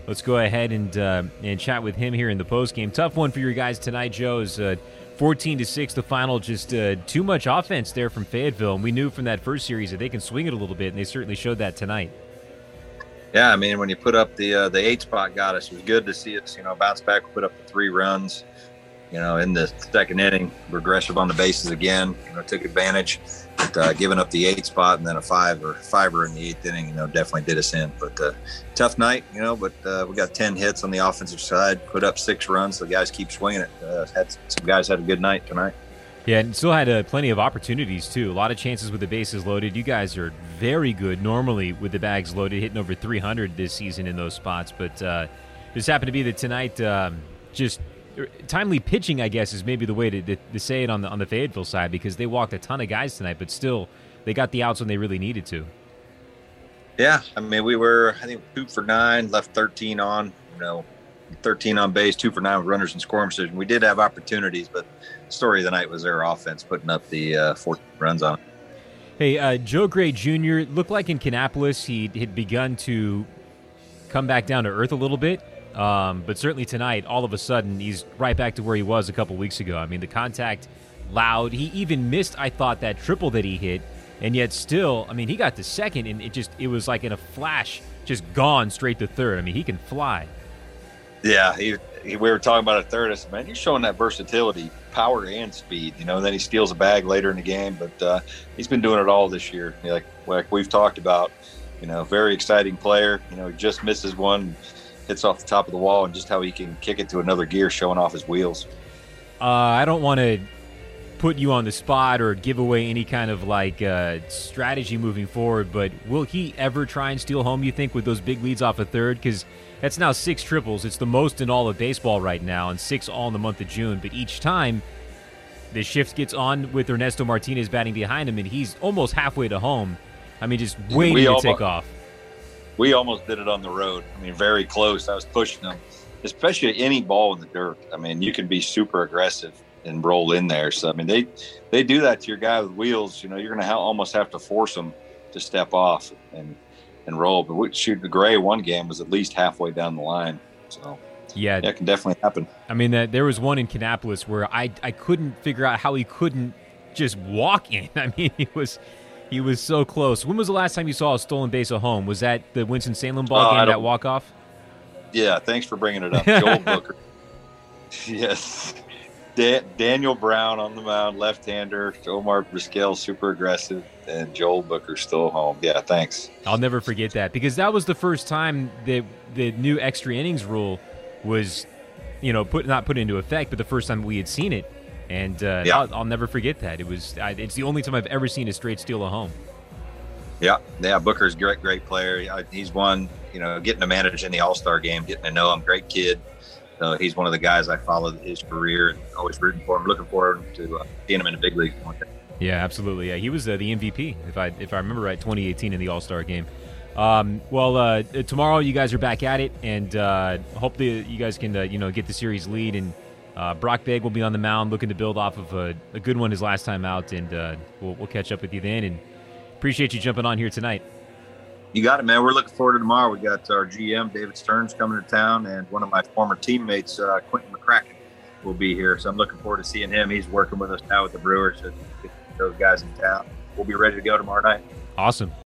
Let's go ahead and chat with him here in the postgame. Tough one for your guys tonight, Joe. Is 14-6 the final. Just too much offense there from Fayetteville. And we knew from that first series that they can swing it a little bit, and they certainly showed that tonight. Yeah, I mean, when you put up the 8 spot got us, it was good to see us, bounce back, put up the 3 runs. In the second inning, we're aggressive on the bases again, took advantage. But giving up the 8 spot and then a fiver in the 8th inning, definitely did us in. But tough night, but we got 10 hits on the offensive side, put up 6 runs, so the guys keep swinging it. Some guys had a good night tonight. Yeah, and still had plenty of opportunities, too. A lot of chances with the bases loaded. You guys are very good normally with the bags loaded, hitting over 300 this season in those spots. But this happened to be that tonight just timely pitching, I guess, is maybe the way to say it on the Fayetteville side, because they walked a ton of guys tonight, but still they got the outs when they really needed to. Yeah, I mean, we were, I think, 2 for 9, left 13 on, 13 on base, 2 for 9 with runners in scoring position. We did have opportunities, but the story of the night was their offense putting up the 14 runs on it. Hey, Joe Gray Jr., looked like in Kannapolis he had begun to come back down to earth a little bit. But certainly tonight, all of a sudden, he's right back to where he was a couple weeks ago. I mean, the contact, loud. He even missed, I thought, that triple that he hit. And yet still, I mean, he got to second, and it was like in a flash, just gone straight to third. I mean, he can fly. Yeah, we were talking about at third. I said, man, you're showing that versatility, power and speed. Then he steals a bag later in the game. But he's been doing it all this year. Like we've talked about, very exciting player. He just misses one, hits off the top of the wall, and just how he can kick it to another gear, showing off his wheels. I don't want to put you on the spot or give away any kind of strategy moving forward, but will he ever try and steal home, you think, with those big leads off of third? Because that's now 6 triples. It's the most in all of baseball right now, and 6 all in the month of June. But each time the shift gets on with Ernesto Martinez batting behind him, and he's almost halfway to home. I mean, just waiting to take off. We almost did it on the road. I mean, very close. I was pushing them, especially any ball in the dirt. I mean, you can be super aggressive and roll in there. So, I mean, they do that to your guy with wheels. You're going to almost have to force them to step off and roll. But the Gray one game was at least halfway down the line. So, yeah, it can definitely happen. I mean, there was one in Kannapolis where I couldn't figure out how he couldn't just walk in. I mean, he was so close. When was the last time you saw a stolen base at home? Was that the Winston-Salem ball game, that walk-off? Yeah, thanks for bringing it up. Joel Booker. Yes. Daniel Brown on the mound, left-hander. Omar Vizquel, super aggressive, and Joel Booker still home. Yeah, thanks. I'll never forget that, because that was the first time that the new extra innings rule was, not put into effect, but the first time we had seen it. And I'll never forget that. It's the only time I've ever seen a straight steal at home. Yeah. Booker's a great player. He's won, getting to manage in the All-Star game, getting to know him. Great kid. So he's one of the guys I followed his career and always rooting for him. Looking forward to seeing him in the big league one day. Yeah, absolutely. Yeah, he was the MVP, if I remember right, 2018 in the All-Star game. Tomorrow you guys are back at it, and hopefully you guys can get the series lead. And Brock Begg will be on the mound, looking to build off of a good one his last time out, and we'll catch up with you then. And appreciate you jumping on here tonight. You got it, man. We're looking forward to tomorrow. We got our GM, David Stearns, coming to town, and one of my former teammates, Quentin McCracken, will be here. So I'm looking forward to seeing him. He's working with us now with the Brewers. So get those guys in town. We'll be ready to go tomorrow night. Awesome.